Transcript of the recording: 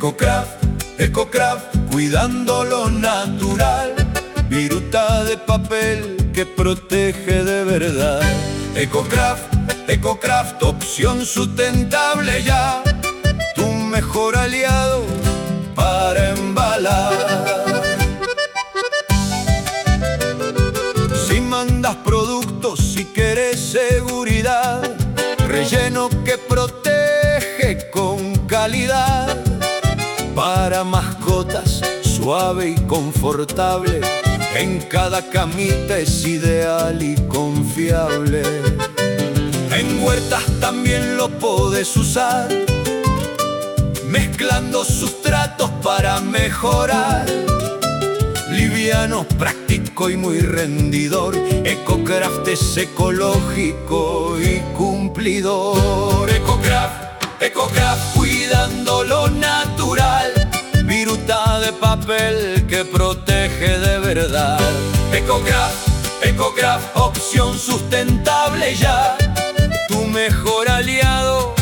Ecocraft, Ecocraft, cuidando lo natural. Viruta de papel que protege de verdad. Ecocraft, Ecocraft, opción sustentable ya. Tu mejor aliado para embalar. Si mandas productos, si quieres seguridad, relleno que protege con calidad. Para mascotas, suave y confortable, en cada camita es ideal y confiable. En huertas también lo podés usar, mezclando sustratos para mejorar. Liviano, práctico y muy rendidor, Ecocraft es ecológico y cumplidor. Ecocraft, Ecocraft, cuidando lo natural. Viruta de papel que protege de verdad. Ecocraft, Ecocraft, opción sustentable ya. Tu mejor aliado